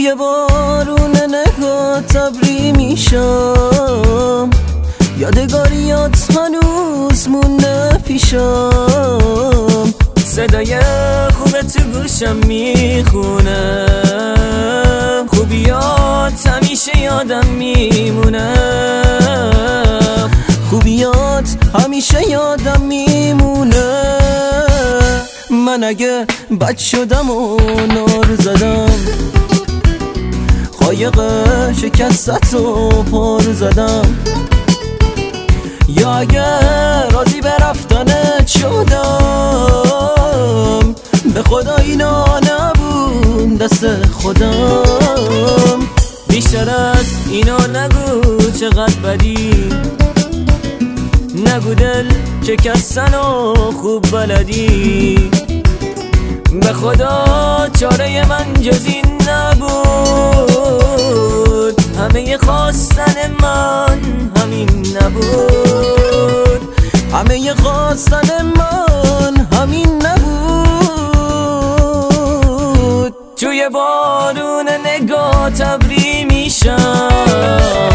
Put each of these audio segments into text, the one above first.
توی بارون نگات ابری میشم، یادگاریات هنوز مونده پیشم، صدای خوبه تو گوشم میخونه، خوبیات همیشه یادم میمونه، خوبیات همیشه یادم میمونه. من اگه بد شدم و نار زدم، قایق شکست و پار زدم، یا اگه راضی به رفتنت شدم، به خدا اینا نبود دست خودم. بیشتر از اینا نگو چقدر بدی، نگو دل شکستن و خوب بلدی، به خدا چاره من جز این نبود، همه خواستن من همین نبود، همه خواستن من همین نبود. توی بارون نگات ابری میشم،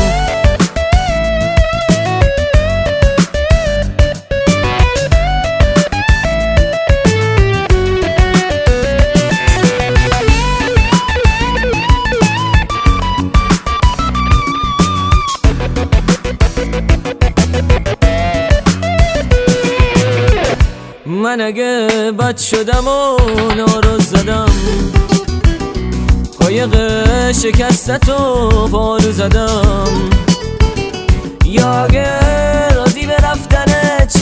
من اگه بد شدم و نارو زدم، قایق شکستت و پارو زدم، یا اگه راضی به رفتنت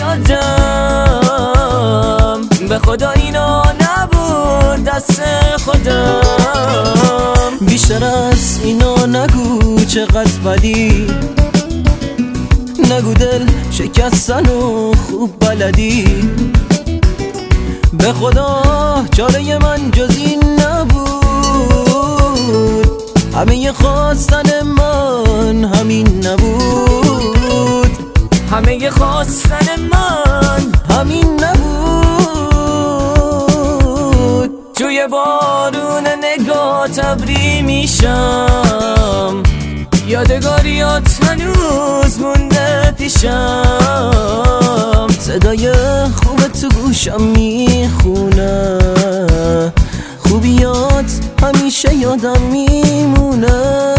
شدم، به خدا اینا نبود دست خودم. بیشتر از اینا نگو چقدر بدی، نگو دل شکستن و خوب بلدی، به خدا چاره من جز این نبود، همه خواستن من همین نبود، همه خواستن من همین نبود. توی بارون نگات ابری میشم، یادگاریات هنوز مونده پیشم، صدای خوب تو گوشم میخونه، خوبیات همیشه یادم میمونه.